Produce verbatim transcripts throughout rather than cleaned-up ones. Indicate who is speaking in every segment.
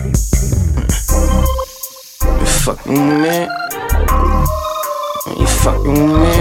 Speaker 1: You fucking with me? You fucking with me?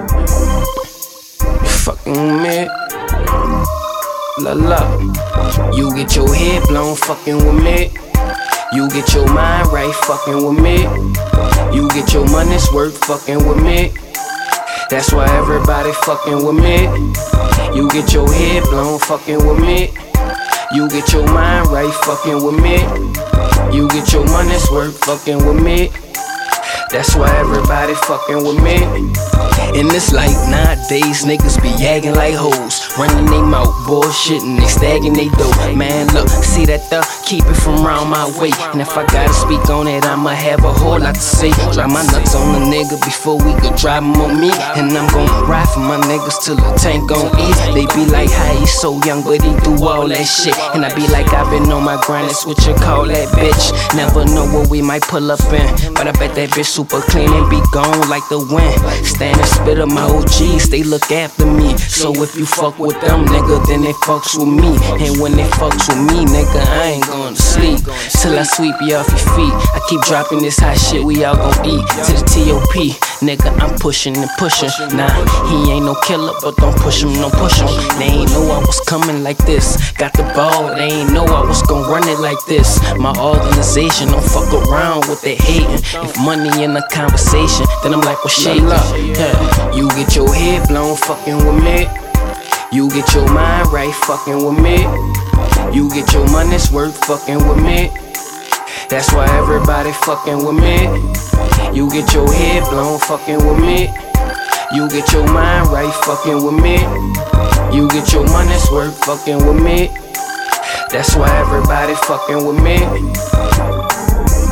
Speaker 1: You fucking with me? La la. You get your head blown fucking with me. You get your mind right fucking with me. You get your money's worth fucking with me. That's why everybody fucking with me. You get your head blown fucking with me. You get your mind right fucking with me. You get your money's worth fucking with me. That's why everybody fucking with me. And it's like nowadays niggas be yagging like hoes, running they mouth, bullshitting, they stagging they dough. Man, look, see that the keep it from round my way. And if I gotta speak on it, I'ma have a whole lot to say. Drop my nuts on the nigga before we could drop him on me. And I'm gon' ride for my niggas till the tank gon' eat. They be like, how he so young, but he do all that shit. And I be like, I've been on my grind, that's what you call that bitch. Never know what we might pull up in, but I bet that bitch super clean and be gone like the wind. Stand and spit up my O Gs, they look after me. So if you fuck with them, nigga, then they fucks with me. And when they fucks with me, nigga, I ain't going to sleep till I sweep you off your feet. I keep dropping this hot shit, we all gon' eat to the T O P. Nigga, I'm pushing and pushing. Nah, he ain't no killer, but don't push him, don't push him. They ain't know I was coming like this. Got the ball, they ain't know I was gon' run it like this. My organization don't fuck around with that hating. If money in the conversation, then I'm like, well, shake up. Yeah. You get your head blown fucking with me. You get your mind right fucking with me. You get your money's worth fucking with me. That's why everybody fucking with me. You get your head blown fucking with me. You get your mind right fucking with me. You get your money's worth fucking with me. That's why everybody fucking with me.